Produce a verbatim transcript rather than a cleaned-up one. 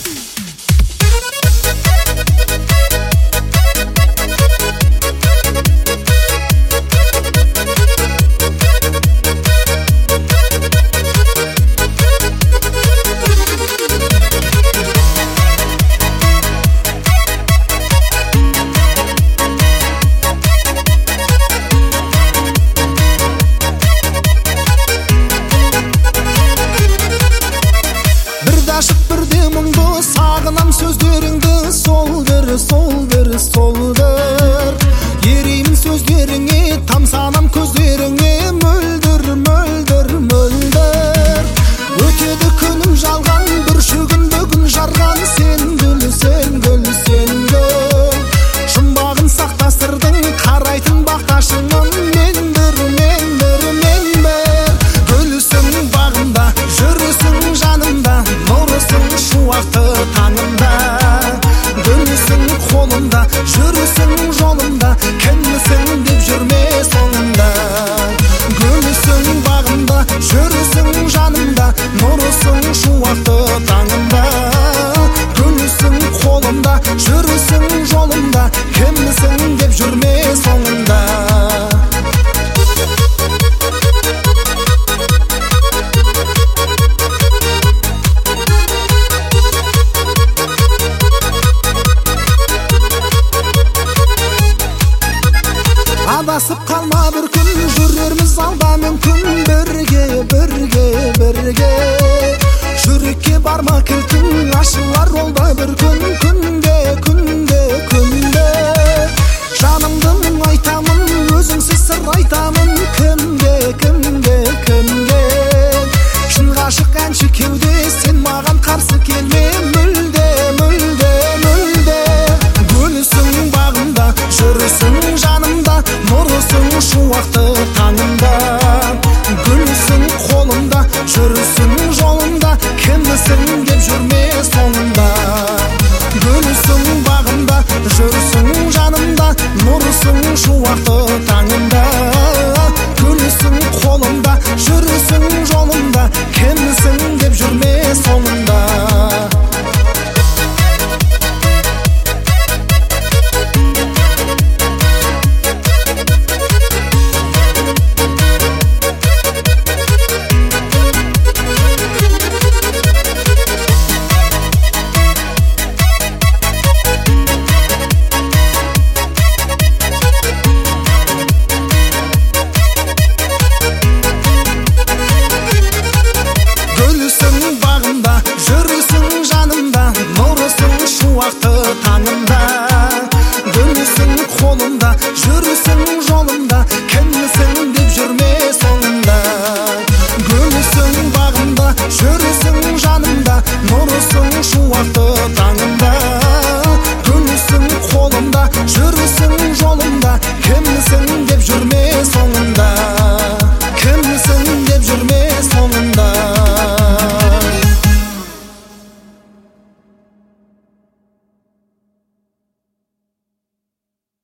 Сағынам сөздеріңді, сол бір, сол бір, сол бір. Ереймін сөздеріңе, тамсанам көздеріңе, мөлдір, мөлдір, мөлдір. Өтеді күнім жалған, бүршігін бүгін жарған, сен гүл, сен гүл, сен гүл. Жұмбағын сақтастырдың, қарайтын бақташыңын, мен бір, мен бір, мен бір. Гүлсің бағымда, жүрісің жанымда, нұрысың шуақты таңымда. Гүлсің қолымда, жүрісің жолымда, кімсің деп жүрме соңында. Гүлсің бағымда, жүрісің жанымда, нұрысың шуақты таңымда. Гүлсің қолымда, жүрісің жолымда, кімсің деп жүрме соңында. Адасып қалма бір күн, жүрерміз алда мүмкін. Бірге, бірге, бірге. Жүрекке барма кілтің, ашылар ол да бір күн.